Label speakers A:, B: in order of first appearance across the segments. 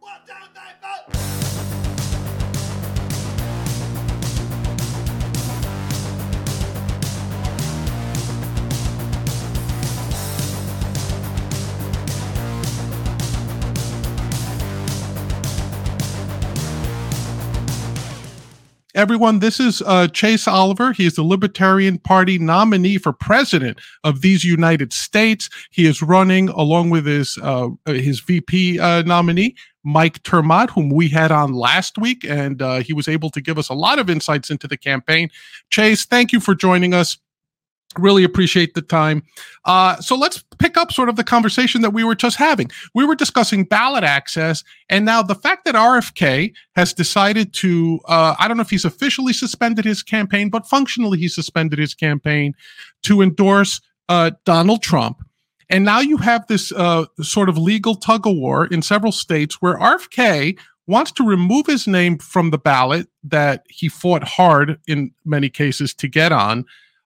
A: 1, 2, 3, 4.
B: Everyone, this is Chase Oliver. He is the Libertarian Party nominee for president of these United States. He is running along with his VP nominee, Mike Termott, whom we had on last week, and he was able to give us a lot of insights into the campaign. Chase, thank you for joining us. Really appreciate the time. So let's pick up sort of the conversation that we were just having. We were discussing ballot access, and now the fact that RFK has decided to, I don't know if he's officially suspended his campaign, but functionally he suspended his campaign to endorse Donald Trump. And now you have this sort of legal tug-of-war in several states where RFK wants to remove his name from the ballot that he fought hard in many cases to get on.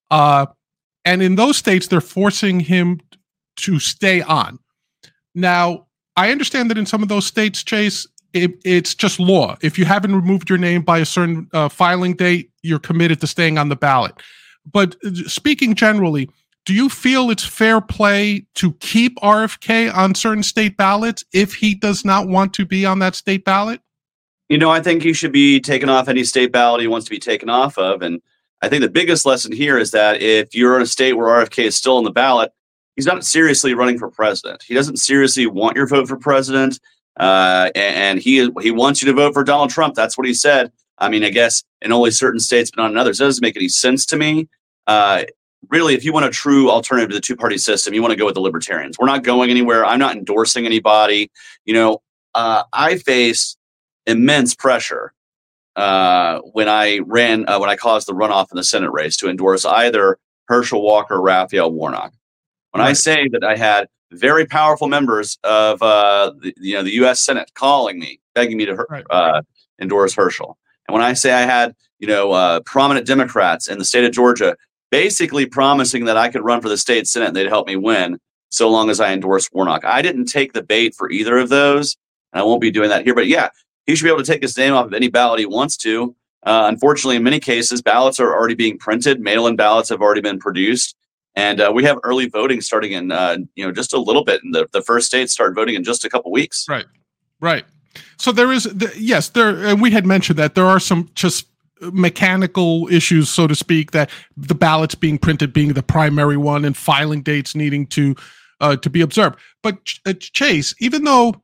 B: And in those states, they're forcing him to stay on. Now, I understand that in some of those states, Chase, it's just law. If you haven't removed your name by a certain filing date, you're committed to staying on the ballot. But speaking generally, do you feel it's fair play to keep RFK on certain state ballots if he does not want to be on that state ballot?
C: You know, I think he should be taken off any state ballot he wants to be taken off of. And I think the biggest lesson here is that if you're in a state where RFK is still on the ballot, he's not seriously running for president. He doesn't seriously want your vote for president, and he wants you to vote for Donald Trump. That's what he said. I mean, I guess in only certain states, but not in others. It doesn't make any sense to me. Really, if you want a true alternative to the two-party system, you want to go with the Libertarians. We're not going anywhere. I'm not endorsing anybody. You know, I face immense pressure when I caused the runoff in the Senate race to endorse either Herschel Walker or Raphael Warnock. When I say that I had very powerful members of the U.S. Senate calling me, begging me to endorse Herschel, and when I say I had prominent Democrats in the state of Georgia basically promising that I could run for the state Senate and they'd help me win so long as I endorsed Warnock, I didn't take the bait for either of those, and I won't be doing that here. But yeah, he should be able to take his name off of any ballot he wants to. Unfortunately, in many cases, ballots are already being printed. Mail-in ballots have already been produced. And we have early voting starting in, just a little bit. And the first states start voting in just a couple weeks.
B: Right. So there is, and we had mentioned that there are some just mechanical issues, so to speak, that the ballots being printed being the primary one and filing dates needing to be observed. But Chase, even though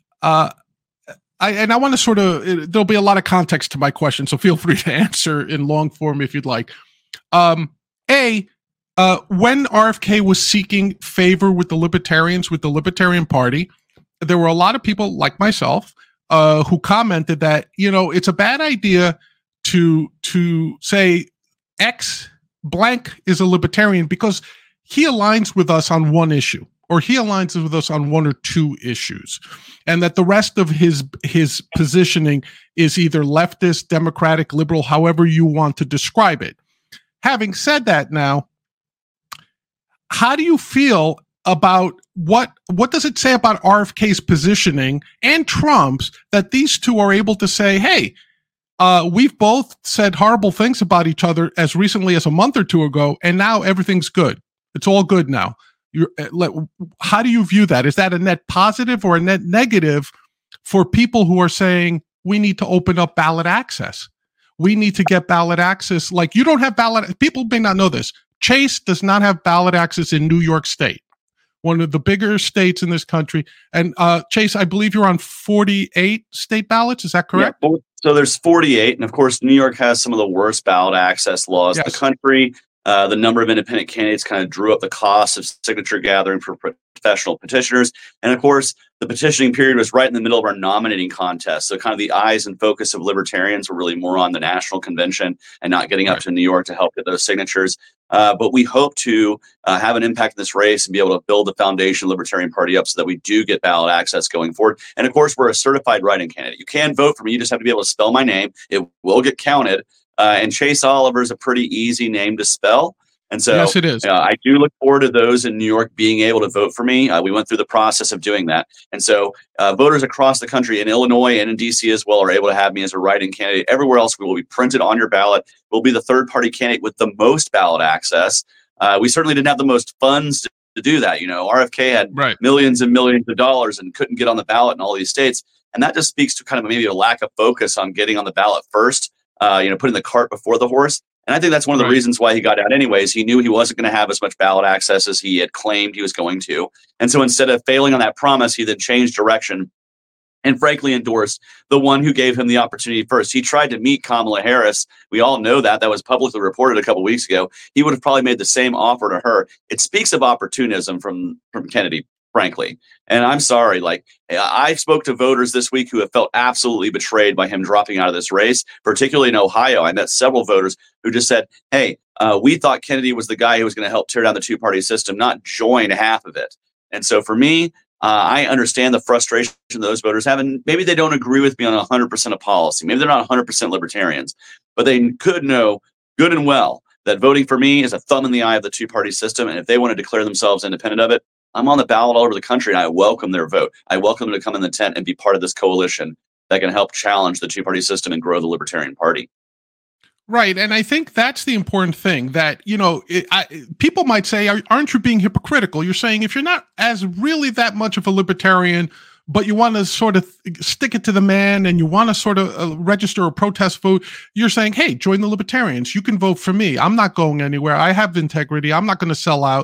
B: I want to sort of, there'll be a lot of context to my question, so feel free to answer in long form if you'd like. When RFK was seeking favor with the Libertarians, with the Libertarian Party, there were a lot of people like myself who commented that, it's a bad idea to say X blank is a Libertarian because he aligns with us on one issue, or he aligns with us on one or two issues, and that the rest of his positioning is either leftist, democratic, liberal, however you want to describe it. Having said that, now, how do you feel about what does it say about RFK's positioning and Trump's that these two are able to say, hey, we've both said horrible things about each other as recently as a month or two ago, and now everything's good. It's all good now. How do you view that? Is that a net positive or a net negative for people who are saying we need to open up ballot access? We need to get ballot access. Like, you don't have ballot. People may not know this. Chase does not have ballot access in New York State, one of the bigger states in this country. And Chase, I believe you're on 48 state ballots. Is that correct?
C: Yeah, so there's 48. And of course, New York has some of the worst ballot access laws in the country. The number of independent candidates kind of drew up the cost of signature gathering for professional petitioners. And of course, the petitioning period was right in the middle of our nominating contest. So kind of the eyes and focus of Libertarians were really more on the national convention and not getting up to New York to help get those signatures. But we hope to have an impact in this race and be able to build the foundation of the Libertarian Party up so that we do get ballot access going forward. And of course, we're a certified write-in candidate. You can vote for me. You just have to be able to spell my name. It will get counted. And Chase Oliver is a pretty easy name to spell. And so
B: yes, it is.
C: I do look forward to those in New York being able to vote for me. We went through the process of doing that. And so voters across the country in Illinois and in DC as well are able to have me as a write-in candidate. Everywhere else, we will be printed on your ballot. We'll be the third-party candidate with the most ballot access. We certainly didn't have the most funds to do that. RFK had millions and millions of dollars and couldn't get on the ballot in all these states. And that just speaks to kind of maybe a lack of focus on getting on the ballot first, putting the cart before the horse. And I think that's one of the reasons why he got out anyways. He knew he wasn't going to have as much ballot access as he had claimed he was going to. And so instead of failing on that promise, he then changed direction and frankly endorsed the one who gave him the opportunity first. He tried to meet Kamala Harris. We all know that. That was publicly reported a couple of weeks ago. He would have probably made the same offer to her. It speaks of opportunism from Kennedy, frankly. And I'm sorry, I spoke to voters this week who have felt absolutely betrayed by him dropping out of this race, particularly in Ohio. I met several voters who just said, hey, we thought Kennedy was the guy who was going to help tear down the two-party system, not join half of it. And so for me, I understand the frustration those voters have, and maybe they don't agree with me on 100% of policy. Maybe they're not 100% libertarians, but they could know good and well that voting for me is a thumb in the eye of the two-party system. And if they want to declare themselves independent of it, I'm on the ballot all over the country, and I welcome their vote. I welcome them to come in the tent and be part of this coalition that can help challenge the two-party system and grow the Libertarian Party.
B: Right. And I think that's the important thing that, people might say, aren't you being hypocritical? You're saying if you're not as really that much of a libertarian, but you want to sort of stick it to the man and you want to sort of register a protest vote, you're saying, hey, join the libertarians. You can vote for me. I'm not going anywhere. I have integrity. I'm not going to sell out.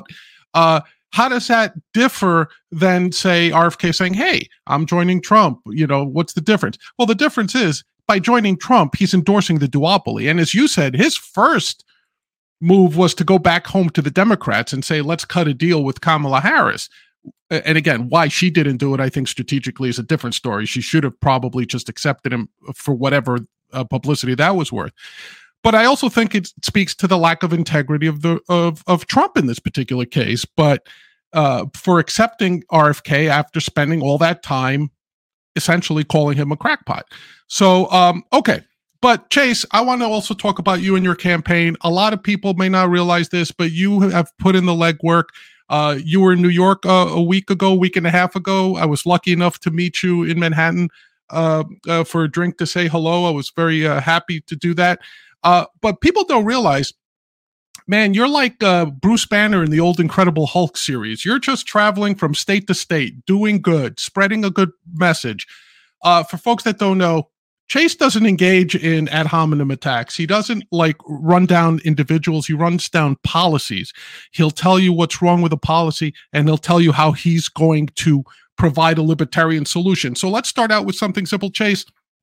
B: How does that differ than, say, RFK saying, hey, I'm joining Trump? What's the difference? Well, the difference is, by joining Trump, he's endorsing the duopoly. And as you said, his first move was to go back home to the Democrats and say, let's cut a deal with Kamala Harris. And again, why she didn't do it, I think strategically is a different story. She should have probably just accepted him for whatever publicity that was worth. But I also think it speaks to the lack of integrity of Trump in this particular case. But for accepting RFK after spending all that time essentially calling him a crackpot. So, okay. But Chase, I want to also talk about you and your campaign. A lot of people may not realize this, but you have put in the legwork. You were in New York a week and a half ago. I was lucky enough to meet you in Manhattan for a drink to say hello. I was very happy to do that. But people don't realize, man, you're like Bruce Banner in the old Incredible Hulk series. You're just traveling from state to state, doing good, spreading a good message. For folks that don't know, Chase doesn't engage in ad hominem attacks. He doesn't run down individuals. He runs down policies. He'll tell you what's wrong with a policy, and he'll tell you how he's going to provide a libertarian solution. So let's start out with something simple, Chase.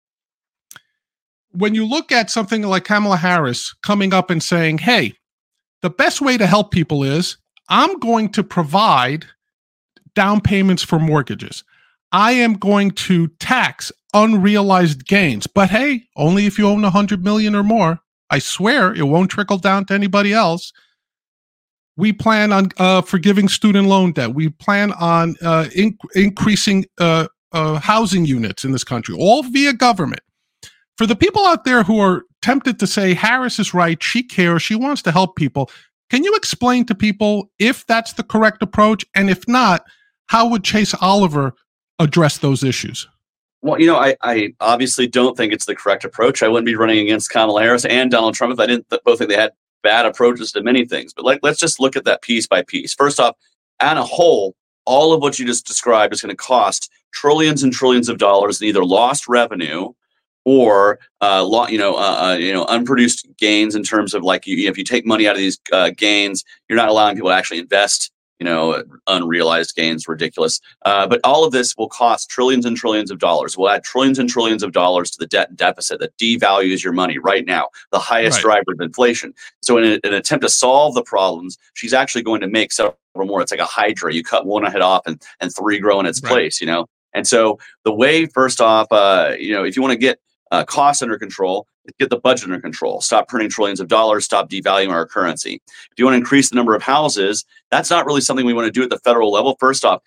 B: When you look at something like Kamala Harris coming up and saying, hey, the best way to help people is I'm going to provide down payments for mortgages. I am going to tax unrealized gains, but hey, only if you own 100 million or more. I swear it won't trickle down to anybody else. We plan on forgiving student loan debt. We plan on increasing housing units in this country, all via government. For the people out there who are tempted to say Harris is right, she cares, she wants to help people, can you explain to people if that's the correct approach? And if not, how would Chase Oliver address those issues?
C: Well, I obviously don't think it's the correct approach. I wouldn't be running against Kamala Harris and Donald Trump if I didn't both think they had bad approaches to many things. But let's just look at that piece by piece. First off, on a whole, all of what you just described is going to cost trillions and trillions of dollars in either lost revenue or unproduced gains in terms of if you take money out of these gains, you're not allowing people to actually invest. Unrealized gains, ridiculous. But all of this will cost trillions and trillions of dollars. We'll add trillions and trillions of dollars to the debt and deficit that devalues your money right now, the highest driver of inflation. So in an attempt to solve the problems, she's actually going to make several more. It's like a hydra. You cut one head off and three grow in its place, And so the way, first off, if you want to get costs under control, get the budget under control, stop printing trillions of dollars, stop devaluing our currency. If you want to increase the number of houses, that's not really something we want to do at the federal level. First off,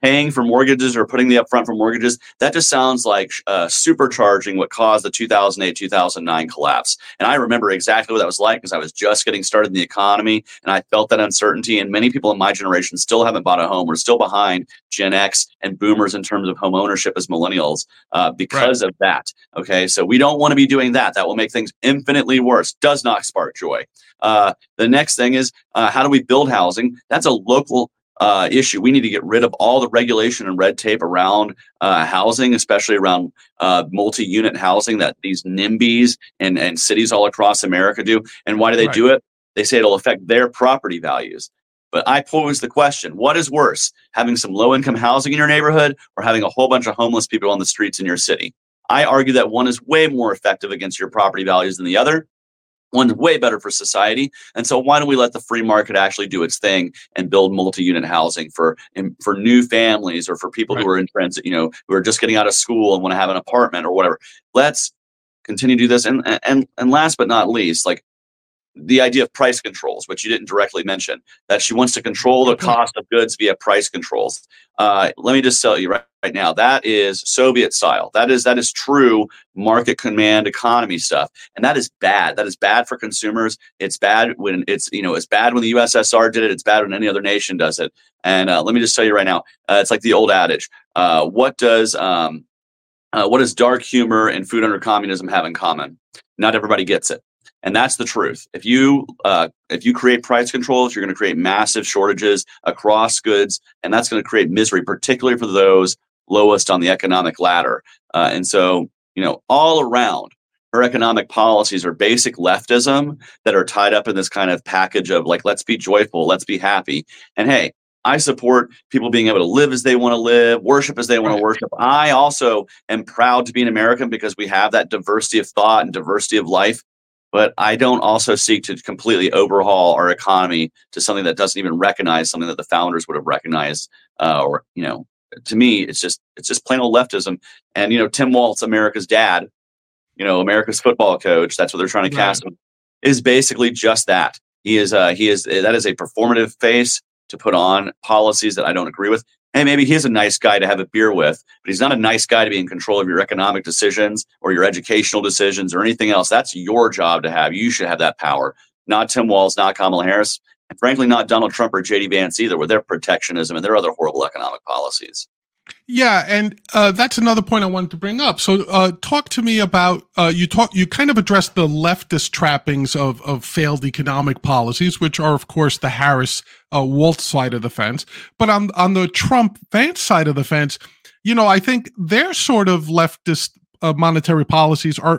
C: paying for mortgages or putting the upfront for mortgages, that just sounds like supercharging what caused the 2008-2009 collapse. And I remember exactly what that was like because I was just getting started in the economy and I felt that uncertainty. And many people in my generation still haven't bought a home. We're still behind Gen X and boomers in terms of home ownership as millennials because of that. Okay, so we don't want to be doing that. That will make things infinitely worse. Does not spark joy. The next thing is how do we build housing? That's a local issue. We need to get rid of all the regulation and red tape around housing, especially around multi-unit housing that these NIMBYs and cities all across America do. And why do they do it? They say it'll affect their property values. But I pose the question, what is worse, having some low-income housing in your neighborhood or having a whole bunch of homeless people on the streets in your city? I argue that one is way more effective against your property values than the other. One's way better for society. And so why don't we let the free market actually do its thing and build multi-unit housing for new families or for people who are in transit, who are just getting out of school and want to have an apartment or whatever. Let's continue to do this. And last but not least, like the idea of price controls, which you didn't directly mention, that she wants to control the cost of goods via price controls. Let me just tell you right now, that is Soviet style. That is true market command economy stuff. And that is bad. That is bad for consumers. It's bad when it's bad when the USSR did it. It's bad when any other nation does it. And let me just tell you right now, it's like the old adage. What does dark humor and food under communism have in common? Not everybody gets it. And that's the truth. If you create price controls, you're going to create massive shortages across goods, and that's going to create misery, particularly for those lowest on the economic ladder. And so, all around, her economic policies are basic leftism that are tied up in this kind of package of like, let's be joyful, let's be happy. And hey, I support people being able to live as they want to live, worship as they want to worship. I also am proud to be an American because we have that diversity of thought and diversity of life. But I don't also seek to completely overhaul our economy to something that doesn't even recognize something that the founders would have recognized. To me, it's just plain old leftism. And, Tim Walz, America's dad, America's football coach, that's what they're trying to cast him, is basically just that. That is a performative face to put on policies that I don't agree with. Hey, maybe he's a nice guy to have a beer with, but he's not a nice guy to be in control of your economic decisions or your educational decisions or anything else. That's your job to have. You should have that power. Not Tim Walz, not Kamala Harris, and frankly, not Donald Trump or J.D. Vance either, with their protectionism and their other horrible economic policies.
B: Yeah, and that's another point I wanted to bring up. So talk to me about, you kind of addressed the leftist trappings of failed economic policies, which are, of course, the Harris-Walz side of the fence. But on the Trump-Vance side of the fence, I think their sort of leftist monetary policies are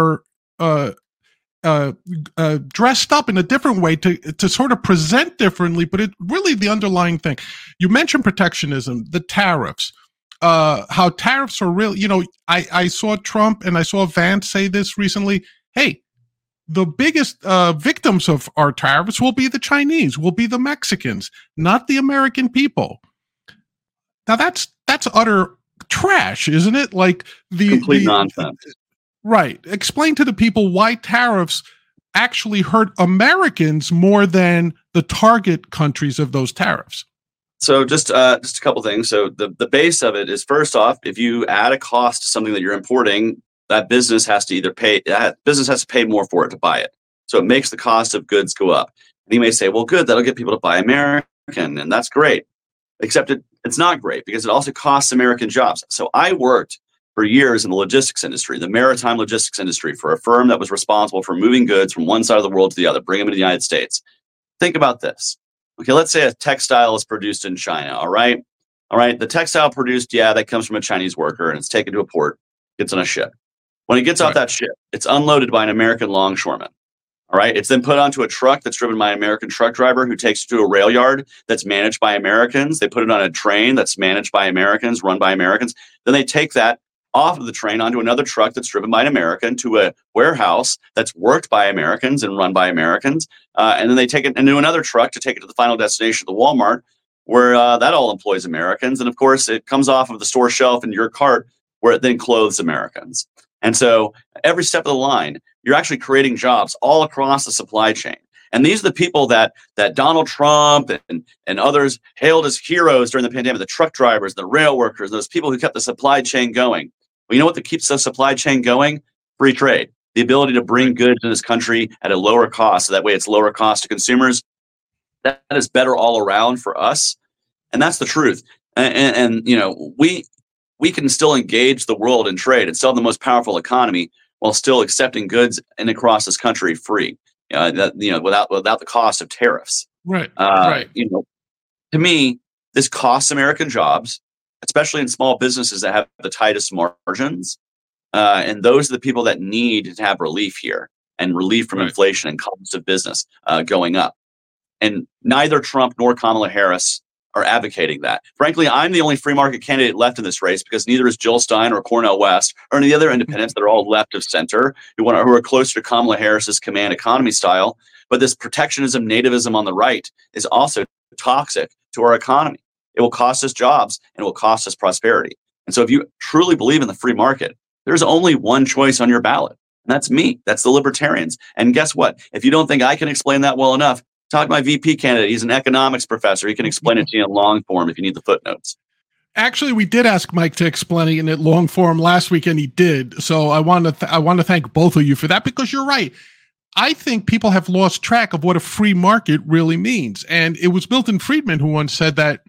B: dressed up in a different way to sort of present differently, but it really the underlying thing. You mentioned protectionism, the tariffs, how tariffs are real. I saw Trump and I saw Vance say this recently. Hey, the biggest victims of our tariffs will be the Chinese, will be the Mexicans, not the American people. Now that's utter trash, isn't it? Like
C: complete nonsense.
B: Right. Explain to the people why tariffs actually hurt Americans more than the target countries of those tariffs.
C: So just a couple things. So the base of it is, first off, if you add a cost to something that you're importing, that business has to pay more for it to buy it. So it makes the cost of goods go up. And you may say, well, good, that'll get people to buy American, and that's great. Except it's not great because it also costs American jobs. So I worked for years in the logistics industry, the maritime logistics industry, for a firm that was responsible for moving goods from one side of the world to the other, bring them to the United States. Think about this. Okay, let's say a textile is produced in China, all right? The textile produced, that comes from a Chinese worker, and it's taken to a port, gets on a ship. When it gets off that ship, it's unloaded by an American longshoreman, all right? It's then put onto a truck that's driven by an American truck driver who takes it to a rail yard that's managed by Americans. They put it on a train that's managed by Americans, run by Americans. Then they take that off of the train onto another truck that's driven by an American to a warehouse that's worked by Americans and run by Americans. And then they take it into another truck to take it to the final destination, the Walmart, where that all employs Americans. And of course, it comes off of the store shelf in your cart where it then clothes Americans. And so every step of the line, you're actually creating jobs all across the supply chain. And these are the people that Donald Trump and others hailed as heroes during the pandemic, the truck drivers, the rail workers, those people who kept the supply chain going. Well, you know what keeps the supply chain going? Free trade, the ability to bring goods in this country at a lower cost. So that way it's lower cost to consumers. That is better all around for us. And that's the truth. And you know, we can still engage the world in trade and still have the most powerful economy while still accepting goods in across this country free. Without the cost of tariffs.
B: Right.
C: You know, to me, this costs American jobs, especially in small businesses that have the tightest margins. And those are the people that need to have relief here, and relief from inflation and cost of business going up. And neither Trump nor Kamala Harris are advocating that. Frankly, I'm the only free market candidate left in this race, because neither is Jill Stein or Cornel West or any of the other independents that are all left of center who are closer to Kamala Harris's command economy style. But this protectionism, nativism on the right is also toxic to our economy. It will cost us jobs and it will cost us prosperity. And so if you truly believe in the free market, there's only one choice on your ballot, and that's me. That's the libertarians. And guess what? If you don't think I can explain that well enough, talk to my VP candidate. He's an economics professor. He can explain it to you in long form if you need the footnotes.
B: Actually, we did ask Mike to explain it in long form last week, and he did. So I want to thank both of you for that, because you're right. I think people have lost track of what a free market really means. And it was Milton Friedman who once said that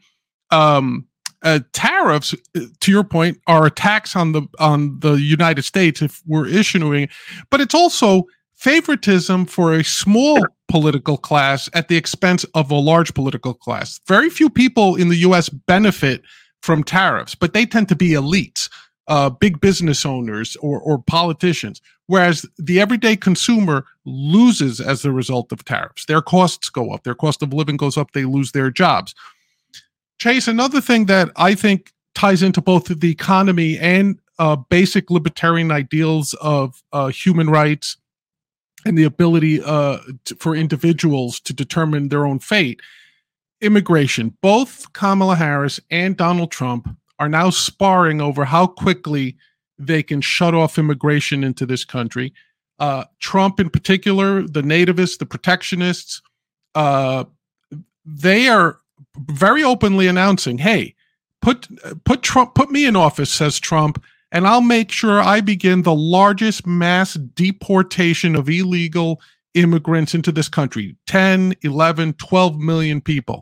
B: tariffs, to your point, are a tax on the United States if we're issuing, but it's also favoritism for a small political class at the expense of a large political class. Very few people in the U.S. benefit from tariffs, but they tend to be elites, big business owners or politicians, whereas the everyday consumer loses as a result of tariffs. Their costs go up, their cost of living goes up, they lose their jobs. Chase, another thing that I think ties into both the economy and basic libertarian ideals of human rights and the ability for individuals to determine their own fate, immigration. Both Kamala Harris and Donald Trump are now sparring over how quickly they can shut off immigration into this country. Trump in particular, the nativists, the protectionists, they are very openly announcing, hey, put me in office, says Trump, and I'll make sure I begin the largest mass deportation of illegal immigrants into this country. 10, 11, 12 million people.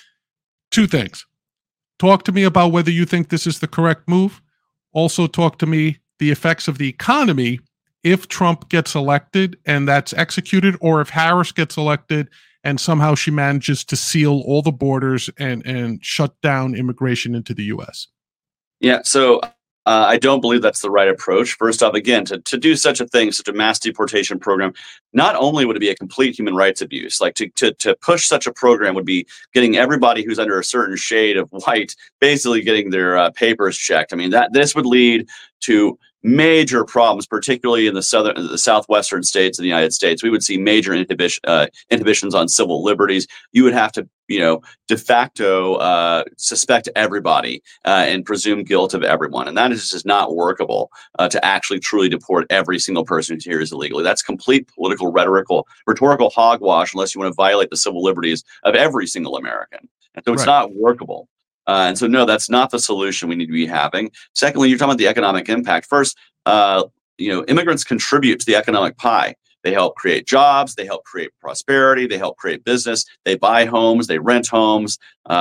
B: Two things. Talk to me about whether you think this is the correct move. Also talk to me the effects of the economy if Trump gets elected and that's executed, or if Harris gets elected and somehow she manages to seal all the borders and shut down immigration into the U.S.
C: Yeah, so I don't believe that's the right approach. First off, again, to do such a thing, such a mass deportation program, not only would it be a complete human rights abuse, like to push such a program would be getting everybody who's under a certain shade of white basically getting their papers checked. I mean, this would lead to major problems, particularly in the southwestern states of the United States. We would see major inhibitions on civil liberties. You would have to, de facto suspect everybody and presume guilt of everyone. And that is just not workable to actually truly deport every single person who's here is illegally. That's complete political rhetorical hogwash unless you want to violate the civil liberties of every single American. And so it's not workable. And so, no, that's not the solution we need to be having. Secondly, you're talking about the economic impact. First, immigrants contribute to the economic pie. They help create jobs. They help create prosperity. They help create business. They buy homes. They rent homes.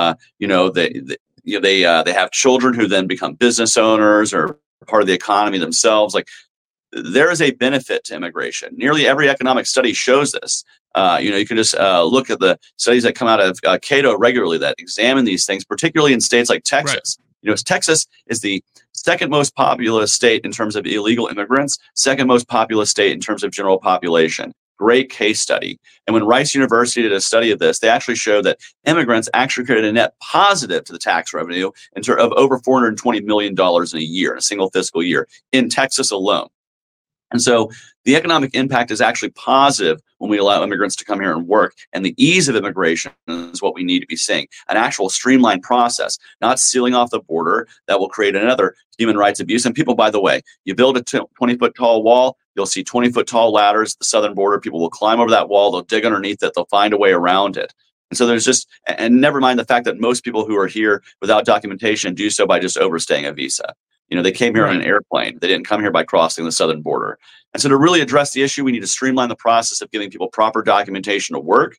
C: They have children who then become business owners or part of the economy themselves. Like, there is a benefit to immigration. Nearly every economic study shows this. You can just look at the studies that come out of Cato regularly that examine these things, particularly in states like Texas. Right. Texas is the second most populous state in terms of illegal immigrants, second most populous state in terms of general population. Great case study. And when Rice University did a study of this, they actually showed that immigrants actually created a net positive to the tax revenue in terms of over $420 million in a year, in a single fiscal year, in Texas alone. And so the economic impact is actually positive when we allow immigrants to come here and work. And the ease of immigration is what we need to be seeing. An actual streamlined process, not sealing off the border that will create another human rights abuse. And people, by the way, you build a 20-foot tall wall, You'll see 20-foot tall ladders at the southern border. People will climb over that wall. They'll dig underneath it. They'll find a way around it. And so there's just, and never mind the fact that most people who are here without documentation do so by just overstaying a visa. They came here on an airplane. They didn't come here by crossing the southern border. And so to really address the issue, we need to streamline the process of giving people proper documentation to work,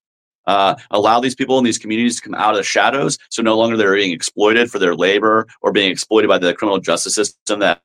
C: allow these people in these communities to come out of the shadows, so no longer they're being exploited for their labor or being exploited by the criminal justice system that,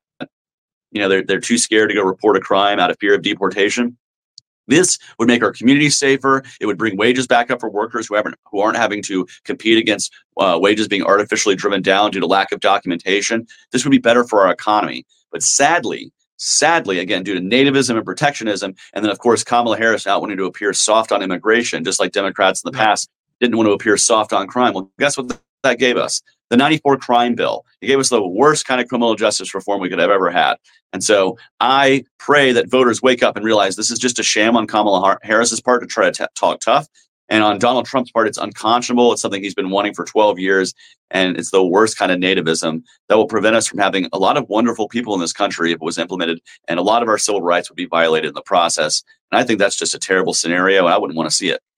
C: they're too scared to go report a crime out of fear of deportation. This would make our communities safer. It would bring wages back up for workers who aren't having to compete against wages being artificially driven down due to lack of documentation. This would be better for our economy. But sadly, again, due to nativism and protectionism, and then, of course, Kamala Harris not wanting to appear soft on immigration, just like Democrats in the past didn't want to appear soft on crime. Well, guess what that gave us? The 94 crime bill. It gave us the worst kind of criminal justice reform we could have ever had. And so I pray that voters wake up and realize this is just a sham on Kamala Harris's part to try to talk tough. And on Donald Trump's part, it's unconscionable. It's something he's been wanting for 12 years. And it's the worst kind of nativism that will prevent us from having a lot of wonderful people in this country if it was implemented. And a lot of our civil rights would be violated in the process. And I think that's just a terrible scenario. I wouldn't want to see it.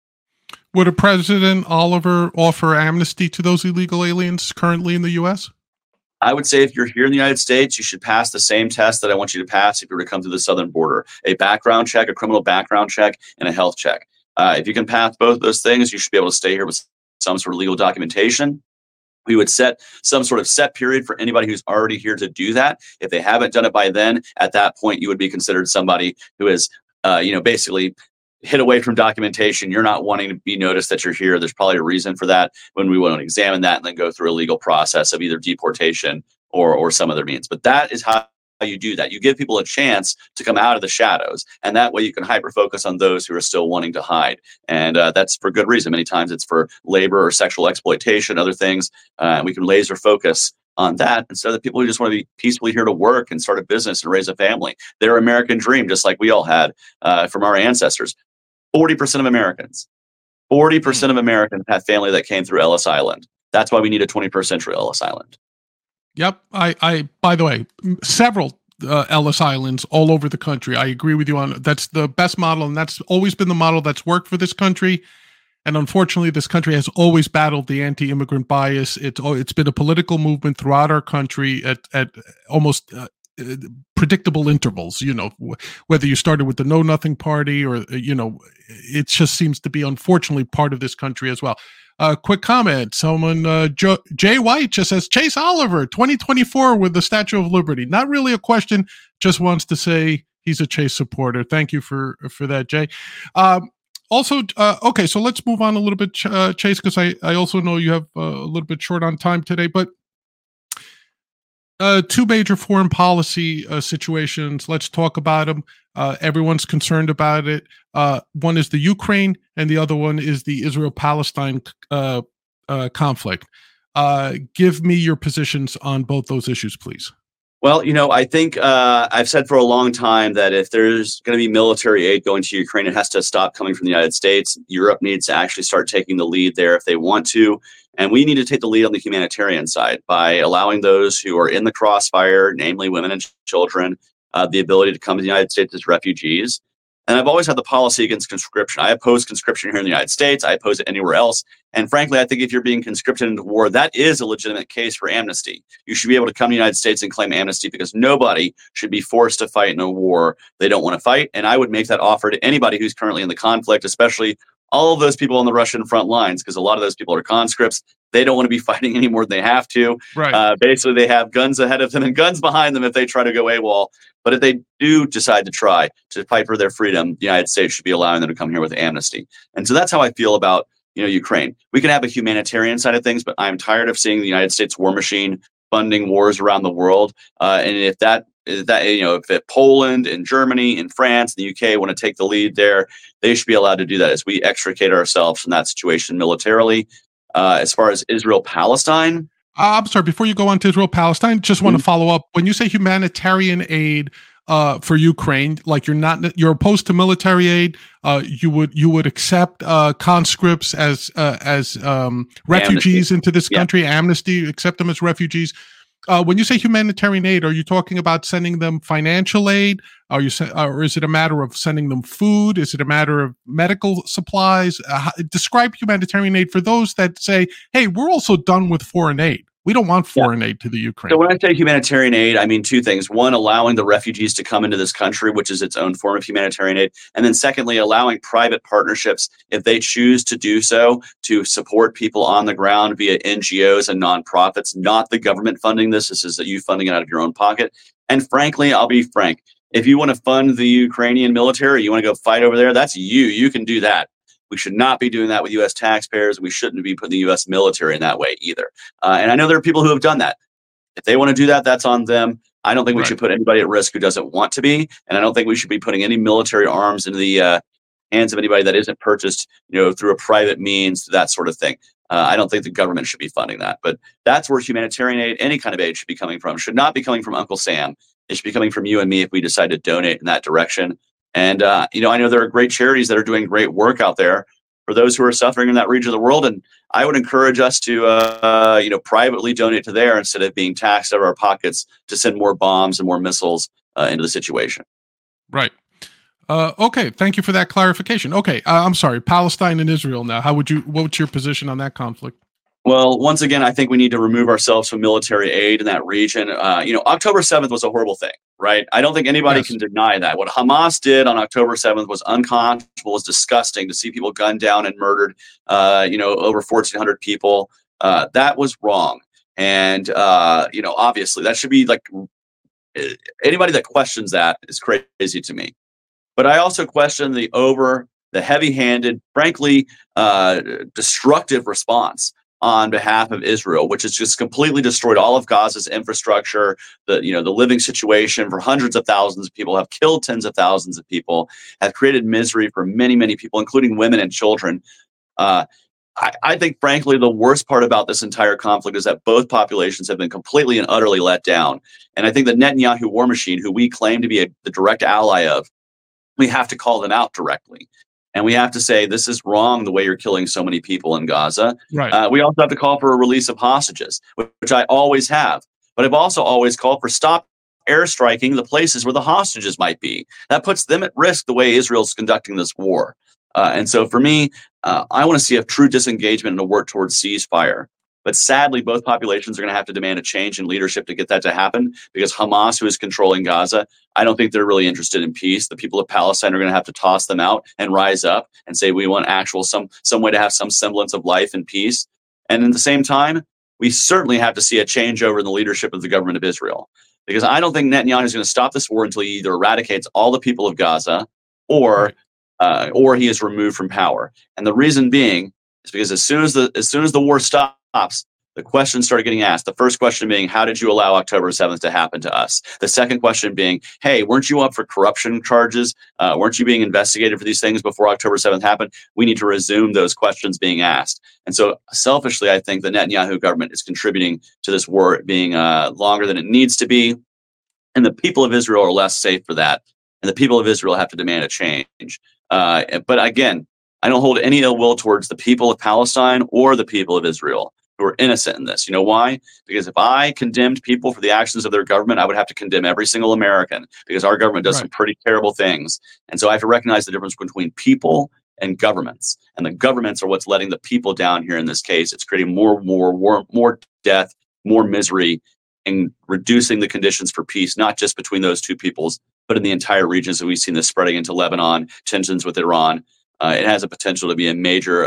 B: Would a President Oliver offer amnesty to those illegal aliens currently in the U.S.?
C: I would say if you're here in the United States, you should pass the same test that I want you to pass if you were to come through the southern border: a background check, a criminal background check, and a health check. If you can pass both those things, you should be able to stay here with some sort of legal documentation. We would set some sort of set period for anybody who's already here to do that. If they haven't done it by then, at that point, you would be considered somebody who is, basically hid away from documentation. You're not wanting to be noticed that you're here. There's probably a reason for that. When we want to examine that and then go through a legal process of either deportation or some other means. But that is how you do that. You give people a chance to come out of the shadows, and that way you can hyper focus on those who are still wanting to hide. And that's for good reason. Many times it's for labor or sexual exploitation, other things. We can laser focus on that instead of the people who just want to be peacefully here to work and start a business and raise a family. Their American dream, just like we all had from our ancestors. 40% of Americans have family that came through Ellis Island. That's why we need a 21st century Ellis Island.
B: Yep. I by the way, several Ellis Islands all over the country. I agree with you on that's the best model, and that's always been the model that's worked for this country. And unfortunately, this country has always battled the anti-immigrant bias. It's been a political movement throughout our country at almost predictable intervals, whether you started with the Know Nothing Party or, it just seems to be, unfortunately, part of this country as well. Quick comment. Someone, Jay White just says, Chase Oliver, 2024 with the Statue of Liberty. Not really a question, just wants to say he's a Chase supporter. Thank you for that, Jay. Also, okay, so let's move on a little bit, Chase, because I also know you have a little bit short on time today, but two major foreign policy situations. Let's talk about them. Everyone's concerned about it. One is the Ukraine, and the other one is the Israel-Palestine conflict. Give me your positions on both those issues, please.
C: Well, I think I've said for a long time that if there's going to be military aid going to Ukraine, it has to stop coming from the United States. Europe needs to actually start taking the lead there if they want to. And we need to take the lead on the humanitarian side by allowing those who are in the crossfire, namely women and children, the ability to come to the United States as refugees. And I've always had the policy against conscription. I oppose conscription here in the United States. I oppose it anywhere else. And frankly, I think if you're being conscripted into war, that is a legitimate case for amnesty. You should be able to come to the United States and claim amnesty because nobody should be forced to fight in a war they don't want to fight. And I would make that offer to anybody who's currently in the conflict, especially all of those people on the Russian front lines, because a lot of those people are conscripts. They don't want to be fighting any more than they have to.
B: Right.
C: Basically, they have guns ahead of them and guns behind them if they try to go AWOL. But if they do decide to try to fight for their freedom, the United States should be allowing them to come here with amnesty. And so that's how I feel about Ukraine. We can have a humanitarian side of things, but I'm tired of seeing the United States war machine funding wars around the world. And if Poland and Germany and France and the UK want to take the lead there, they should be allowed to do that as we extricate ourselves from that situation militarily. As far as Israel-Palestine,
B: I'm sorry, before you go on to Israel-Palestine, just want to follow up. When you say humanitarian aid for Ukraine, like you're opposed to military aid, you would accept conscripts as refugees into this country, amnesty, accept them as refugees. When you say humanitarian aid, are you talking about sending them financial aid? Or is it a matter of sending them food? Is it a matter of medical supplies? Describe humanitarian aid for those that say, hey, we're also done with foreign aid. We don't want foreign aid to the Ukraine.
C: So when I say humanitarian aid, I mean two things. One, allowing the refugees to come into this country, which is its own form of humanitarian aid. And then secondly, allowing private partnerships, if they choose to do so, to support people on the ground via NGOs and nonprofits, not the government funding this. This is you funding it out of your own pocket. And frankly, I'll be frank, if you want to fund the Ukrainian military, you want to go fight over there, that's you. You can do that. We should not be doing that with U.S. taxpayers. We shouldn't be putting the U.S. military in that way either. And I know there are people who have done that. If they want to do that, that's on them. I don't think we should put anybody at risk who doesn't want to be. And I don't think we should be putting any military arms into the hands of anybody that isn't purchased, through a private means, that sort of thing. I don't think the government should be funding that. But that's where humanitarian aid, any kind of aid, should be coming from. Should not be coming from Uncle Sam. It should be coming from you and me if we decide to donate in that direction. And, I know there are great charities that are doing great work out there for those who are suffering in that region of the world. And I would encourage us to, privately donate to there instead of being taxed out of our pockets to send more bombs and more missiles into the situation.
B: Right. Okay. Thank you for that clarification. Okay. I'm sorry. Palestine and Israel now. What's your position on that conflict?
C: Well, once again, I think we need to remove ourselves from military aid in that region. October 7th was a horrible thing, right? I don't think anybody can deny that. What Hamas did on October 7th was unconscionable, was disgusting to see people gunned down and murdered, over 1,400 people. That was wrong. And, obviously that should be like, anybody that questions that is crazy to me. But I also question the heavy-handed, frankly, destructive response on behalf of Israel, which has just completely destroyed all of Gaza's infrastructure, the living situation for hundreds of thousands of people, have killed tens of thousands of people, have created misery for many, many people, including women and children. I think, frankly, the worst part about this entire conflict is that both populations have been completely and utterly let down. And I think the Netanyahu war machine, who we claim to be the direct ally of, we have to call them out directly. And we have to say, this is wrong, the way you're killing so many people in Gaza.
B: Right.
C: We also have to call for a release of hostages, which I always have. But I've also always called for stop airstriking the places where the hostages might be. That puts them at risk the way Israel's conducting this war. And so for me, I want to see a true disengagement and a work towards ceasefire. But sadly, both populations are going to have to demand a change in leadership to get that to happen, because Hamas, who is controlling Gaza, I don't think they're really interested in peace. The people of Palestine are going to have to toss them out and rise up and say, we want some way to have some semblance of life and peace. And at the same time, we certainly have to see a changeover in the leadership of the government of Israel, because I don't think Netanyahu is going to stop this war until he either eradicates all the people of Gaza or he is removed from power. And the reason being is because as soon as the war stops, the questions started getting asked. The first question being, how did you allow October 7th to happen to us? The second question being, hey, weren't you up for corruption charges? Weren't you being investigated for these things before October 7th happened? We need to resume those questions being asked. And so selfishly, I think the Netanyahu government is contributing to this war being longer than it needs to be. And the people of Israel are less safe for that. And the people of Israel have to demand a change. But again, I don't hold any ill will towards the people of Palestine or the people of Israel who are innocent in this. You know why? Because if I condemned people for the actions of their government, I would have to condemn every single American, because our government does some pretty terrible things. And so I have to recognize the difference between people and governments. And the governments are what's letting the people down here in this case. It's creating more war, more death, more misery, and reducing the conditions for peace, not just between those two peoples, but in the entire region. So we've seen this spreading into Lebanon, tensions with Iran. It has a potential to be a major,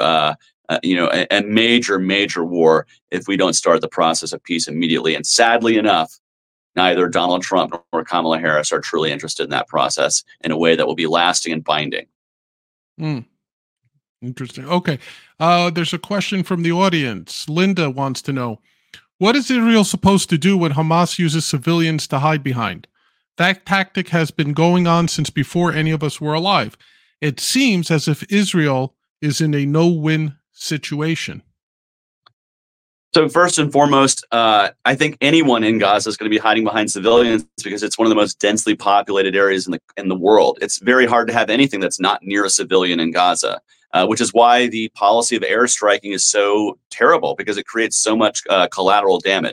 C: major war if we don't start the process of peace immediately. And sadly enough, neither Donald Trump nor Kamala Harris are truly interested in that process in a way that will be lasting and binding.
B: Interesting. Okay. There's a question from the audience. Linda wants to know, what is Israel supposed to do when Hamas uses civilians to hide behind? That tactic has been going on since before any of us were alive. It seems as if Israel is in a no-win situation.
C: So first and foremost, I think anyone in Gaza is going to be hiding behind civilians because it's one of the most densely populated areas in the world. It's very hard to have anything that's not near a civilian in Gaza, which is why the policy of airstriking is so terrible, because it creates so much collateral damage.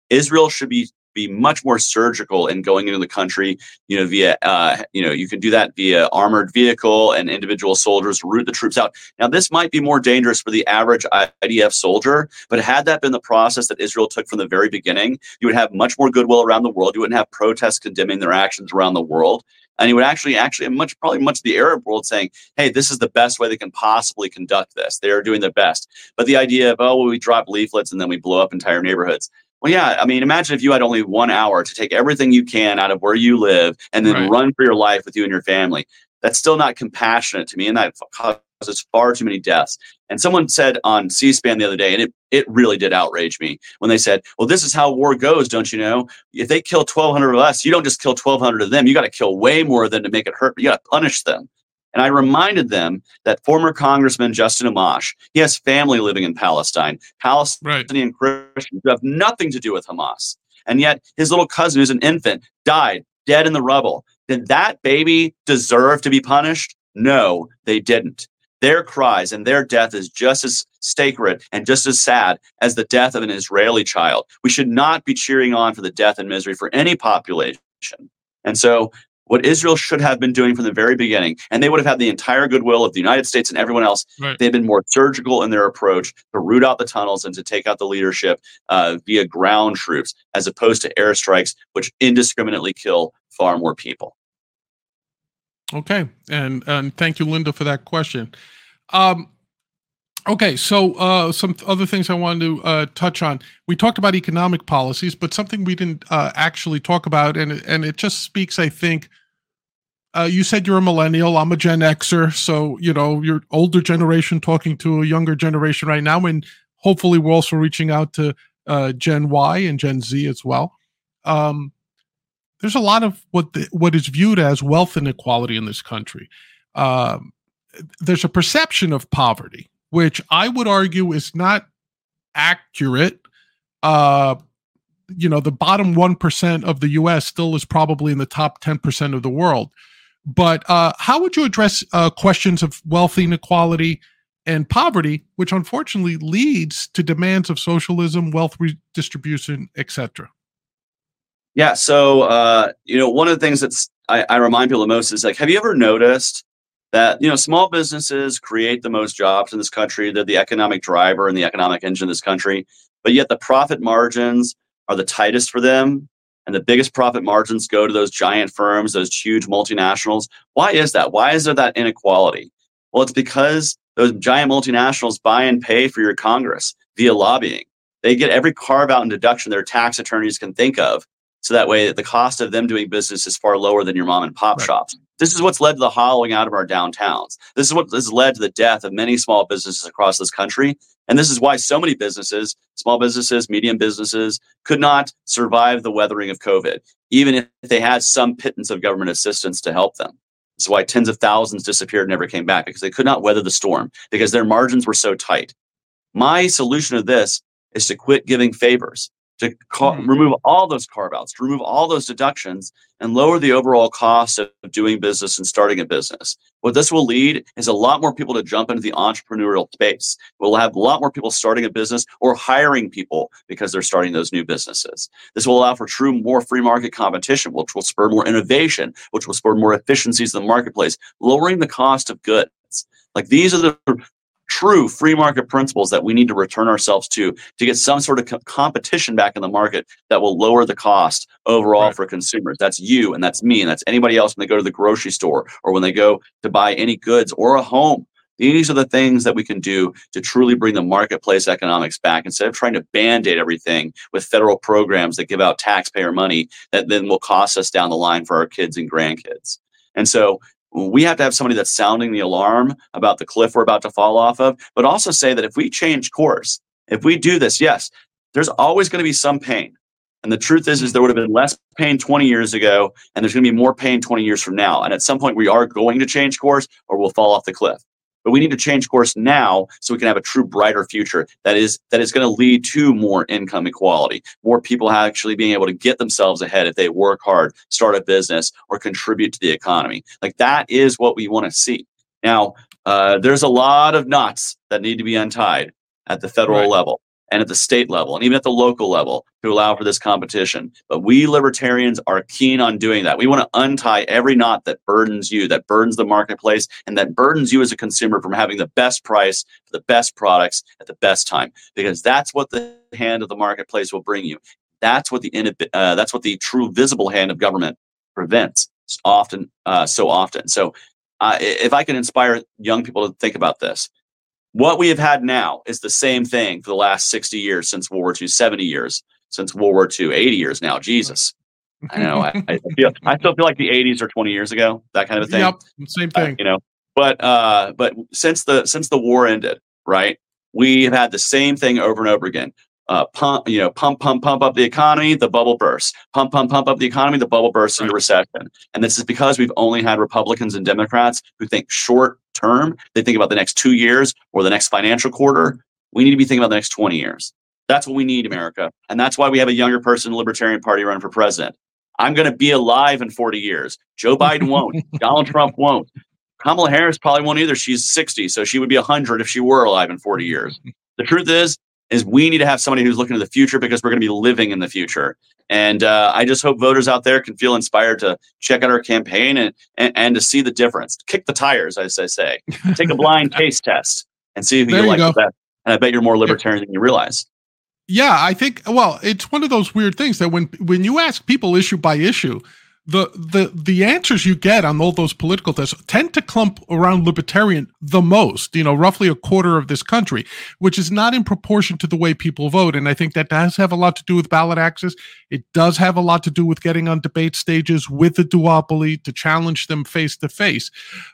C: Israel should be much more surgical in going into the country, via, you can do that via armored vehicle and individual soldiers to root the troops out. Now, this might be more dangerous for the average IDF soldier, but had that been the process that Israel took from the very beginning, you would have much more goodwill around the world. You wouldn't have protests condemning their actions around the world. And you would actually much of the Arab world saying, hey, this is the best way they can possibly conduct this. They're doing their best. But the idea of, we drop leaflets and then we blow up entire neighborhoods. Well, yeah, I mean, imagine if you had only 1 hour to take everything you can out of where you live and then run for your life with you and your family. That's still not compassionate to me, and that causes far too many deaths. And someone said on C-SPAN the other day, and it really did outrage me, when they said, well, this is how war goes, don't you know? If they kill 1,200 of us, you don't just kill 1,200 of them. You got to kill way more of them to make it hurt. You got to punish them. And I reminded them that former Congressman Justin Amash, he has family living in Palestine, Palestinian Christians who have nothing to do with Hamas. And yet his little cousin, who's an infant, died dead in the rubble. Did that baby deserve to be punished? No, they didn't. Their cries and their death is just as sacred and just as sad as the death of an Israeli child. We should not be cheering on for the death and misery for any population. And so what Israel should have been doing from the very beginning, and they would have had the entire goodwill of the United States and everyone else, they've been more surgical in their approach to root out the tunnels and to take out the leadership via ground troops, as opposed to airstrikes, which indiscriminately kill far more people.
B: Okay, and thank you, Linda, for that question. Okay, so some other things I wanted to touch on. We talked about economic policies, but something we didn't actually talk about, and it just speaks, I think. You said you're a millennial. I'm a Gen Xer, so you're older generation talking to a younger generation right now, and hopefully we're also reaching out to Gen Y and Gen Z as well. There's a lot of what is viewed as wealth inequality in this country. There's a perception of poverty, which I would argue is not accurate. The bottom 1% of the U.S. still is probably in the top 10% of the world. But how would you address questions of wealth inequality and poverty, which unfortunately leads to demands of socialism, wealth redistribution, etc.?
C: Yeah. So, one of the things that's I remind people the most is, like, have you ever noticed that, small businesses create the most jobs in this country? They're the economic driver and the economic engine of this country, but yet the profit margins are the tightest for them. And the biggest profit margins go to those giant firms, those huge multinationals. Why is that? Why is there that inequality? Well, it's because those giant multinationals buy and pay for your Congress via lobbying. They get every carve out and deduction their tax attorneys can think of. So that way the cost of them doing business is far lower than your mom and pop shops. This is what's led to the hollowing out of our downtowns. This is what has led to the death of many small businesses across this country. And this is why so many businesses, small businesses, medium businesses, could not survive the weathering of COVID, even if they had some pittance of government assistance to help them. This is why tens of thousands disappeared and never came back, because they could not weather the storm, because their margins were so tight. My solution to this is to quit giving favors, to remove all those carve-outs, to remove all those deductions, and lower the overall cost of doing business and starting a business. What this will lead is a lot more people to jump into the entrepreneurial space. We'll have a lot more people starting a business or hiring people because they're starting those new businesses. This will allow for more free market competition, which will spur more innovation, which will spur more efficiencies in the marketplace, lowering the cost of goods. Like, these are the true free market principles that we need to return ourselves to get some sort of competition back in the market that will lower the cost overall for consumers. That's you, and that's me, and that's anybody else when they go to the grocery store or when they go to buy any goods or a home. These are the things that we can do to truly bring the marketplace economics back, instead of trying to band-aid everything with federal programs that give out taxpayer money that then will cost us down the line for our kids and grandkids. And so we have to have somebody that's sounding the alarm about the cliff we're about to fall off of, but also say that if we change course, if we do this, yes, there's always going to be some pain. And the truth is there would have been less pain 20 years ago, and there's going to be more pain 20 years from now. And at some point we are going to change course, or we'll fall off the cliff. But we need to change course now so we can have a true brighter future that is going to lead to more income equality, more people actually being able to get themselves ahead if they work hard, start a business, or contribute to the economy. Like, that is what we want to see. Now, there's a lot of knots that need to be untied at the federal level. and at the state level and even at the local level to allow for this competition. But we libertarians are keen on doing that. We want to untie every knot that burdens you, that burdens the marketplace, and that burdens you as a consumer from having the best price for the best products at the best time, because that's what the hand of the marketplace will bring you. That's what the true visible hand of government prevents so often. So if I can inspire young people to think about this, what we have had now is the same thing for the last 60 years since World War II, 70 years since World War II, 80 years now. Jesus. I know. I still feel like the 80s are 20 years ago, that kind of a thing.
B: Yep, same thing.
C: But since the war ended, right, we have had the same thing over and over again. Pump up the economy, the bubble bursts. Pump up the economy, the bubble bursts into recession. And this is because we've only had Republicans and Democrats who think short term. They think about the next 2 years or the next financial quarter. We need to be thinking about the next 20 years. That's what we need, America. And that's why we have a younger person in the Libertarian Party running for president. I'm going to be alive in 40 years. Joe Biden won't. Donald Trump won't. Kamala Harris probably won't either. She's 60, so she would be 100 if she were alive in 40 years. The truth is we need to have somebody who's looking to the future, because we're going to be living in the future. And I just hope voters out there can feel inspired to check out our campaign and to see the difference. Kick the tires, as I say. Take a blind taste test and see who you like the best. And I bet you're more libertarian than you realize.
B: Yeah, I think, well, it's one of those weird things that when you ask people issue by issue, the answers you get on all those political tests tend to clump around libertarian the most, roughly a quarter of this country, which is not in proportion to the way people vote. And I think that does have a lot to do with ballot access. It does have a lot to do with getting on debate stages with the duopoly to challenge them face to face.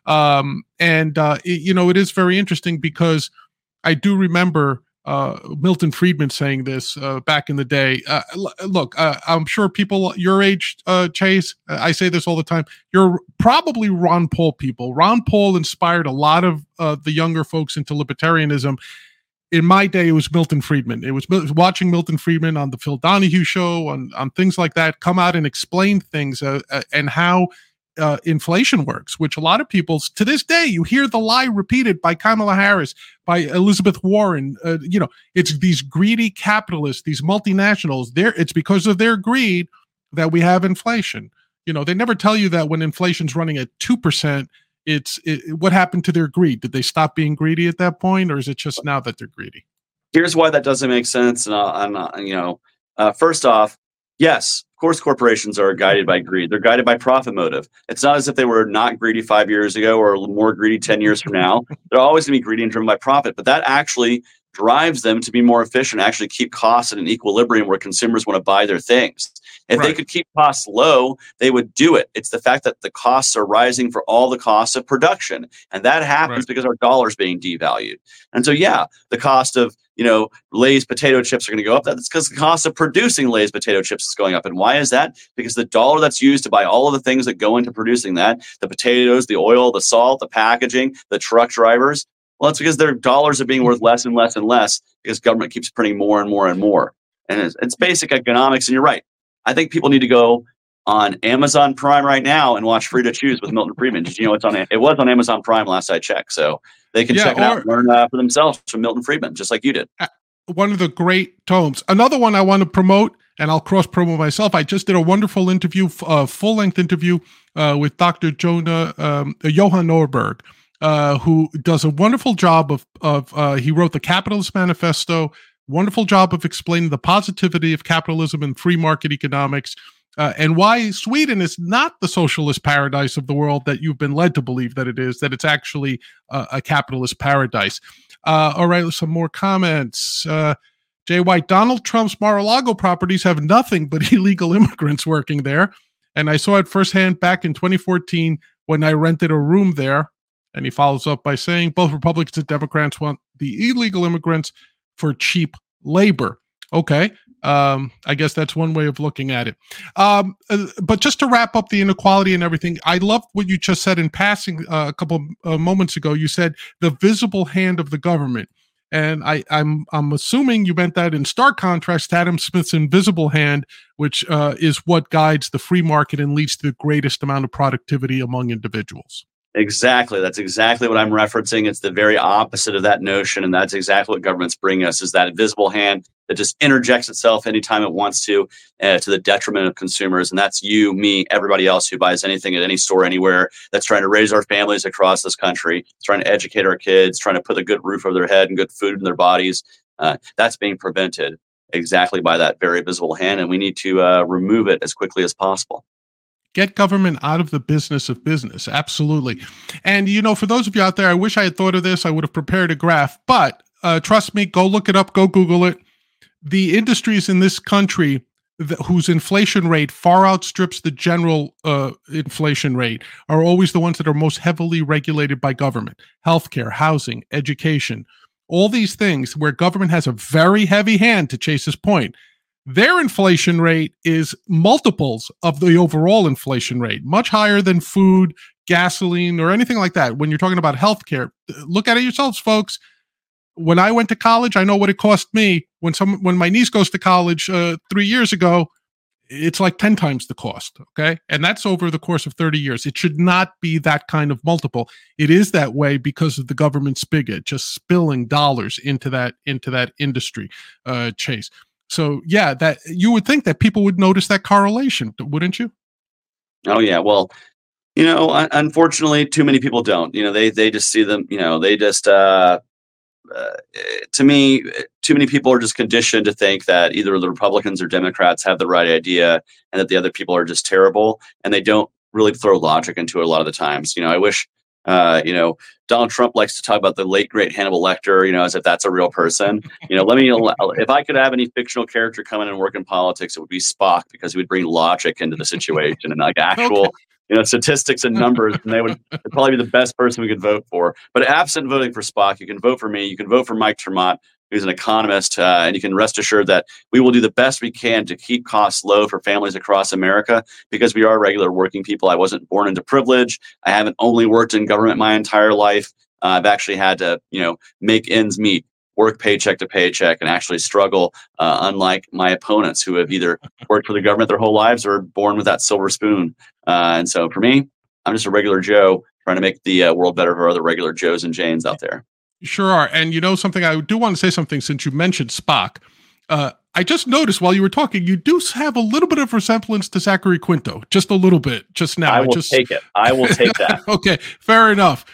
B: It is very interesting, because I do remember Milton Friedman saying this back in the day. Look, I'm sure people your age, Chase, I say this all the time, you're probably Ron Paul people. Ron Paul inspired a lot of the younger folks into libertarianism. In my day, it was Milton Friedman. It was watching Milton Friedman on the Phil Donahue show, on things like that, come out and explain things and how inflation works, which a lot of people to this day, you hear the lie repeated by Kamala Harris, by Elizabeth Warren. It's these greedy capitalists, these multinationals. It's because of their greed that we have inflation. They never tell you that when inflation's running at 2%, what happened to their greed? Did they stop being greedy at that point, or is it just now that they're greedy?
C: Here's why that doesn't make sense. First off, yes, of course, corporations are guided by greed. They're guided by profit motive. It's not as if they were not greedy 5 years ago or more greedy 10 years from now. They're always going to be greedy and driven by profit, but that actually drives them to be more efficient, actually keep costs at an equilibrium where consumers want to buy their things. If they could keep costs low, they would do it. It's the fact that the costs are rising for all the costs of production. And that happens because our dollar's being devalued. And so, the cost of, Lay's potato chips are going to go up. That's because the cost of producing Lay's potato chips is going up. And why is that? Because the dollar that's used to buy all of the things that go into producing that, the potatoes, the oil, the salt, the packaging, the truck drivers, well, it's because their dollars are being worth less and less and less because government keeps printing more and more and more. And it's basic economics. And you're right. I think people need to go on Amazon Prime right now and watch Free to Choose with Milton Friedman. Did you know it was on Amazon Prime last I checked. So they can check it out and learn for themselves from Milton Friedman, just like you did.
B: One of the great tomes. Another one I want to promote, and I'll cross-promote myself. I just did a wonderful interview, full-length interview with Dr. Johan Norberg, who does a wonderful job of he wrote the Capitalist Manifesto, wonderful job of explaining the positivity of capitalism and free market economics, and why Sweden is not the socialist paradise of the world that you've been led to believe that it is, that it's actually a capitalist paradise. All right, some more comments. Jay White, Donald Trump's Mar-a-Lago properties have nothing but illegal immigrants working there. And I saw it firsthand back in 2014 when I rented a room there. And he follows up by saying both Republicans and Democrats want the illegal immigrants for cheap labor. Okay. I guess that's one way of looking at it. But just to wrap up the inequality and everything, I love what you just said in passing a couple moments ago. You said the visible hand of the government. And I'm assuming you meant that in stark contrast to Adam Smith's invisible hand, which is what guides the free market and leads to the greatest amount of productivity among individuals.
C: Exactly. That's exactly what I'm referencing. It's the very opposite of that notion. And that's exactly what governments bring us, is that invisible hand that just interjects itself anytime it wants to the detriment of consumers. And that's you, me, everybody else who buys anything at any store anywhere, that's trying to raise our families across this country, trying to educate our kids, trying to put a good roof over their head and good food in their bodies. That's being prevented exactly by that very visible hand. And we need to remove it as quickly as possible.
B: Get government out of the business of business. Absolutely. And, for those of you out there, I wish I had thought of this. I would have prepared a graph, but trust me, go look it up, go Google it. The industries in this country whose inflation rate far outstrips the general inflation rate are always the ones that are most heavily regulated by government. Healthcare, housing, education, all these things where government has a very heavy hand, to Chase's point. Their inflation rate is multiples of the overall inflation rate, much higher than food, gasoline, or anything like that. When you're talking about healthcare, look at it yourselves, folks. When I went to college, I know what it cost me. When my niece goes to college 3 years ago, it's like 10 times the cost. Okay. And that's over the course of 30 years. It should not be that kind of multiple. It is that way because of the government spigot, just spilling dollars into that industry, Chase. So yeah, that you would think that people would notice that correlation, wouldn't you?
C: Oh yeah. Well, unfortunately, too many people don't. They just see them. They just. To me, too many people are just conditioned to think that either the Republicans or Democrats have the right idea, and that the other people are just terrible, and they don't really throw logic into it a lot of the times. I wish. Donald Trump likes to talk about the late great Hannibal Lecter, as if that's a real person. If I could have any fictional character come in and work in politics, it would be Spock, because he would bring logic into the situation and like actual, statistics and numbers, and they'd probably be the best person we could vote for. But absent voting for Spock, you can vote for me. You can vote for Mike Tremont, who's an economist, and you can rest assured that we will do the best we can to keep costs low for families across America, because we are regular working people. I wasn't born into privilege. I haven't only worked in government my entire life. I've actually had to, make ends meet, work paycheck to paycheck, and actually struggle, unlike my opponents who have either worked for the government their whole lives or born with that silver spoon. And so for me, I'm just a regular Joe trying to make the world better for other regular Joes and Janes out there.
B: Sure are. And something, I do want to say something since you mentioned Spock. I just noticed while you were talking, you do have a little bit of resemblance to Zachary Quinto, just a little bit, just now.
C: I will take it. I will take that.
B: Okay, fair enough.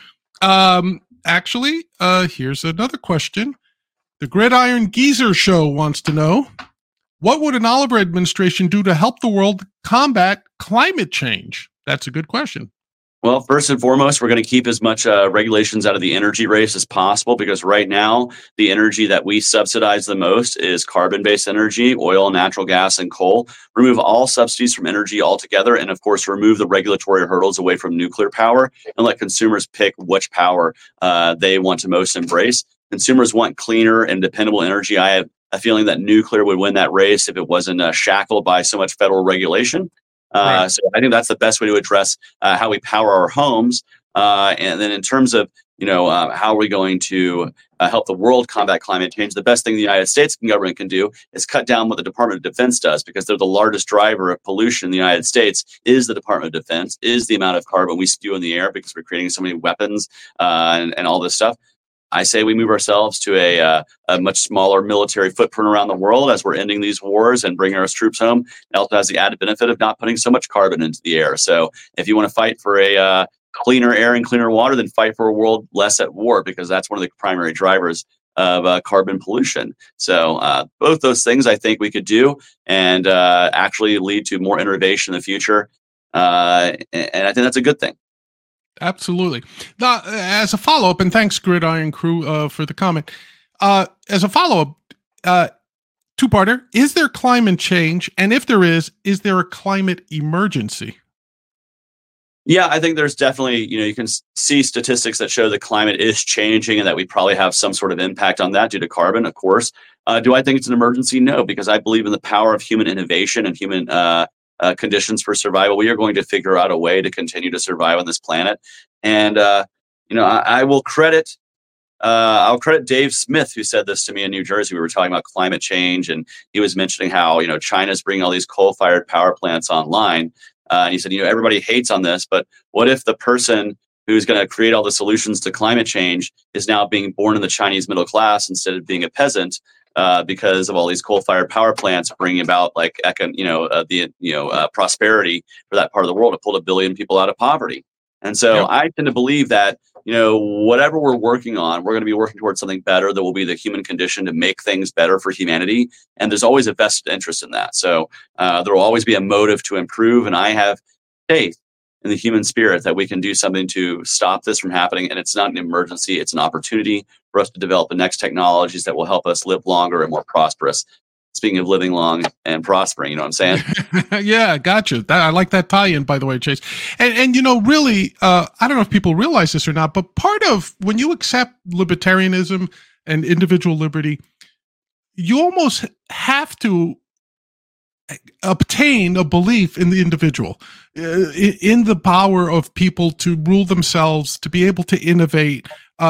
B: Actually, here's another question. The Gridiron Geezer Show wants to know, what would an Oliver administration do to help the world combat climate change? That's a good question.
C: Well, first and foremost, we're going to keep as much regulations out of the energy race as possible, because right now, the energy that we subsidize the most is carbon-based energy, oil, natural gas, and coal. Remove all subsidies from energy altogether, and of course, remove the regulatory hurdles away from nuclear power, and let consumers pick which power they want to most embrace. Consumers want cleaner and dependable energy. I have a feeling that nuclear would win that race if it wasn't shackled by so much federal regulation. Right. So I think that's the best way to address how we power our homes. And then in terms of, how are we going to help the world combat climate change? The best thing the United States government can do is cut down what the Department of Defense does, because they're the largest driver of pollution in the United States. Is the Department of Defense, is the amount of carbon we spew in the air because we're creating so many weapons and all this stuff. I say we move ourselves to a much smaller military footprint around the world as we're ending these wars and bringing our troops home. It also has the added benefit of not putting so much carbon into the air. So if you want to fight for a cleaner air and cleaner water, then fight for a world less at war, because that's one of the primary drivers of carbon pollution. So both those things I think we could do and actually lead to more innovation in the future. And I think that's a good thing.
B: Absolutely. Now, as a follow-up, and thanks, Gridiron Crew, for the comment. As a follow-up, two-parter, is there climate change? And if there is there a climate emergency?
C: Yeah, I think there's definitely, you can see statistics that show the climate is changing and that we probably have some sort of impact on that due to carbon, of course. Do I think it's an emergency? No, because I believe in the power of human innovation and human conditions for survival. We are going to figure out a way to continue to survive on this planet. And, I will credit, I'll credit Dave Smith, who said this to me in New Jersey. We were talking about climate change, and he was mentioning how, China's bringing all these coal-fired power plants online. And he said, everybody hates on this, but what if the person who's going to create all the solutions to climate change, is now being born in the Chinese middle class instead of being a peasant, because of all these coal-fired power plants bringing about prosperity for that part of the world. It pulled 1 billion people out of poverty. And so I tend to believe that, whatever we're working on, we're going to be working towards something better. There will be the human condition to make things better for humanity. And there's always a vested interest in that. So there will always be a motive to improve. And I have faith in the human spirit that we can do something to stop this from happening. And it's not an emergency. It's an opportunity for us to develop the next technologies that will help us live longer and more prosperous. Speaking of living long and prospering, you know what I'm saying?
B: Yeah, gotcha. I like that tie-in, by the way, Chase. And really, I don't know if people realize this or not, but part of when you accept libertarianism and individual liberty, you almost have to obtain a belief in the individual, in the power of people to rule themselves, to be able to innovate,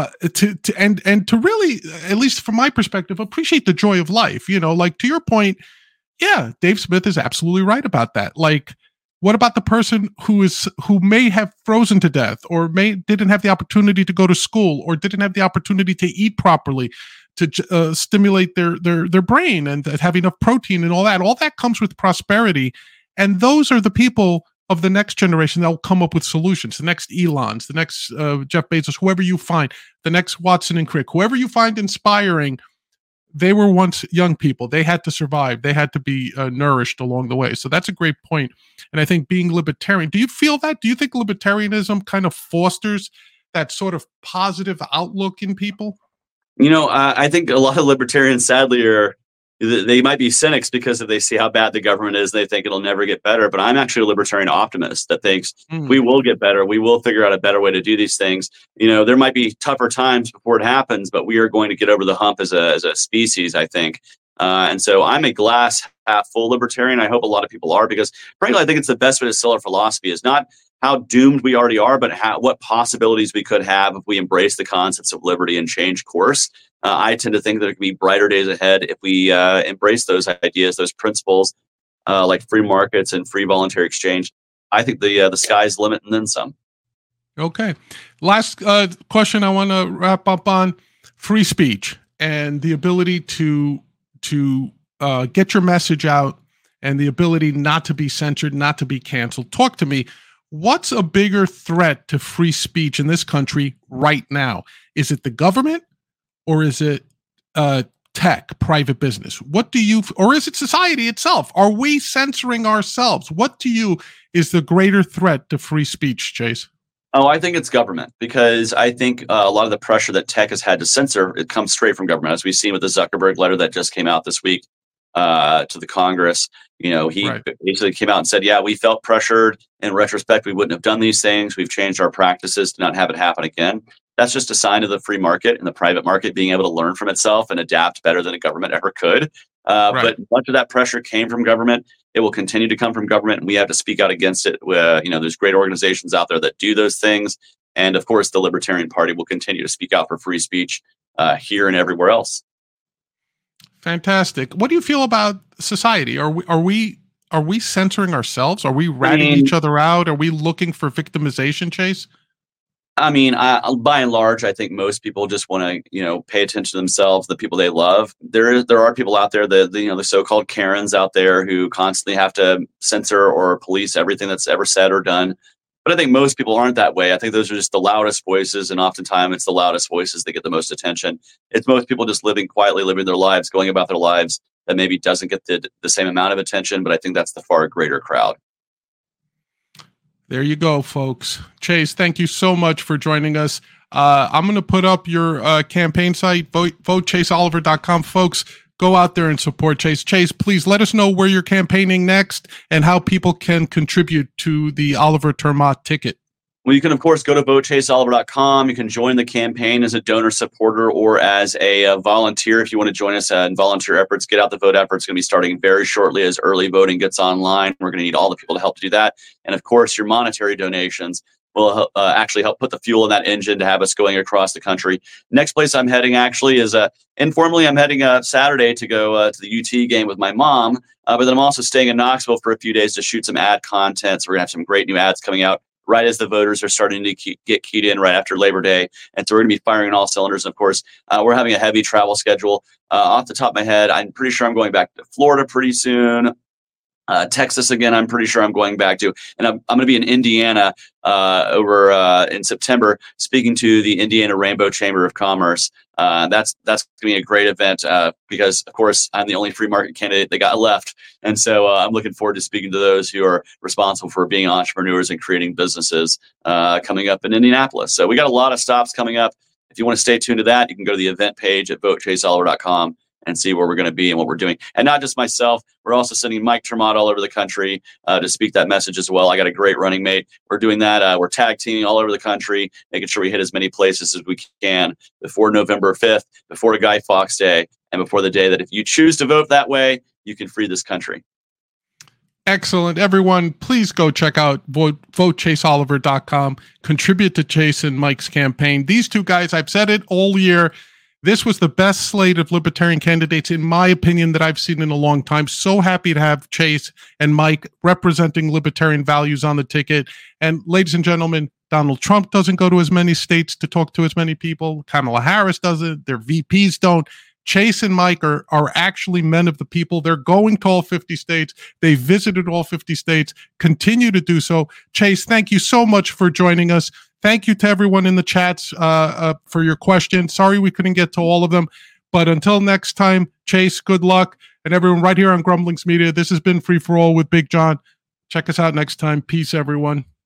B: and to really, at least from my perspective, appreciate the joy of life. Like to your point, yeah, Dave Smith is absolutely right about that. Like, what about the person who may have frozen to death, or didn't have the opportunity to go to school, or didn't have the opportunity to eat properly, to stimulate their brain and have enough protein and all that? All that comes with prosperity, and those are the people of the next generation that will come up with solutions. The next Elons, the next Jeff Bezos, whoever you find, the next Watson and Crick, whoever you find inspiring. They were once young people. They had to survive. They had to be nourished along the way. So that's a great point. And I think being libertarian, do you feel that? Do you think libertarianism kind of fosters that sort of positive outlook in people?
C: I think a lot of libertarians, sadly, they might be cynics because if they see how bad the government is, they think it'll never get better. But I'm actually a libertarian optimist that thinks we will get better. We will figure out a better way to do these things. There might be tougher times before it happens, but we are going to get over the hump as a species, I think. And so I'm a glass half full libertarian. I hope a lot of people are, because frankly, I think it's the best way to sell our philosophy is not how doomed we already are, but what possibilities we could have if we embrace the concepts of liberty and change course. I tend to think that there could be brighter days ahead if we embrace those ideas, those principles, like free markets and free voluntary exchange. I think the sky's the limit and then some.
B: Okay. Last question I want to wrap up on: free speech and the ability to get your message out, and the ability not to be censored, not to be canceled. Talk to me. What's a bigger threat to free speech in this country right now? Is it the government, or is it tech, private business? Or is it society itself? Are we censoring ourselves? What to you is the greater threat to free speech, Chase?
C: Oh, I think it's government, because I think a lot of the pressure that tech has had to censor, it comes straight from government, as we've seen with the Zuckerberg letter that just came out this week to the Congress. He basically came out and said, yeah, we felt pressured. In retrospect, we wouldn't have done these things. We've changed our practices to not have it happen again. That's just a sign of the free market and the private market being able to learn from itself and adapt better than a government ever could. But much of that pressure came from government. It will continue to come from government, and we have to speak out against it. There's great organizations out there that do those things. And of course, the Libertarian Party will continue to speak out for free speech here and everywhere else.
B: Fantastic. What do you feel about society? Are we censoring ourselves? Are we ratting each other out? Are we looking for victimization, Chase?
C: I mean, by and large, I think most people just want to, pay attention to themselves, the people they love. There are people out there, the so-called Karens out there who constantly have to censor or police everything that's ever said or done. But I think most people aren't that way. I think those are just the loudest voices, and oftentimes it's the loudest voices that get the most attention. It's most people just living quietly, living their lives, going about their lives, that maybe doesn't get the same amount of attention, but I think that's the far greater crowd.
B: There you go, folks. Chase, thank you so much for joining us. I'm going to put up your campaign site, votechaseoliver.com. Folks, go out there and support Chase. Chase, please let us know where you're campaigning next and how people can contribute to the Oliver Termott ticket.
C: Well, you can, of course, go to votechaseoliver.com. You can join the campaign as a donor supporter or as a volunteer if you want to join us in volunteer efforts. Get out the vote effort. It's going to be starting very shortly as early voting gets online. We're going to need all the people to help to do that. And, of course, your monetary donations will actually help put the fuel in that engine to have us going across the country. Next place I'm heading actually is informally, I'm heading Saturday to go to the UT game with my mom. But then I'm also staying in Knoxville for a few days to shoot some ad content. So we're going to have some great new ads coming out right as the voters are starting to get keyed in right after Labor Day. And so we're going to be firing on all cylinders. And of course, we're having a heavy travel schedule. Off the top of my head, I'm pretty sure I'm going back to Florida pretty soon. Texas again, I'm pretty sure I'm going back to, and I'm going to be in Indiana over in September, speaking to the Indiana Rainbow Chamber of Commerce. That's going to be a great event because, of course, I'm the only free market candidate they got left, and so I'm looking forward to speaking to those who are responsible for being entrepreneurs and creating businesses coming up in Indianapolis. So we got a lot of stops coming up. If you want to stay tuned to that, you can go to the event page at votechaseoliver.com and see where we're going to be and what we're doing. And not just myself, we're also sending Mike Tremont all over the country to speak that message as well. I got a great running mate. We're doing that. We're tag teaming all over the country, making sure we hit as many places as we can before November 5th, before Guy Fawkes Day, and before the day that if you choose to vote that way, you can free this country.
B: Excellent. Everyone, please go check out votechaseoliver.com. Contribute to Chase and Mike's campaign. These two guys, I've said it all year, this was the best slate of libertarian candidates, in my opinion, that I've seen in a long time. So happy to have Chase and Mike representing libertarian values on the ticket. And ladies and gentlemen, Donald Trump doesn't go to as many states to talk to as many people. Kamala Harris doesn't. Their VPs don't. Chase and Mike are actually men of the people. They're going to all 50 states. They visited all 50 states, continue to do so. Chase, thank you so much for joining us. Thank you to everyone in the chats for your questions. Sorry we couldn't get to all of them. But until next time, Chase, good luck. And everyone right here on Grumblings Media, this has been Free for All with Big John. Check us out next time. Peace, everyone.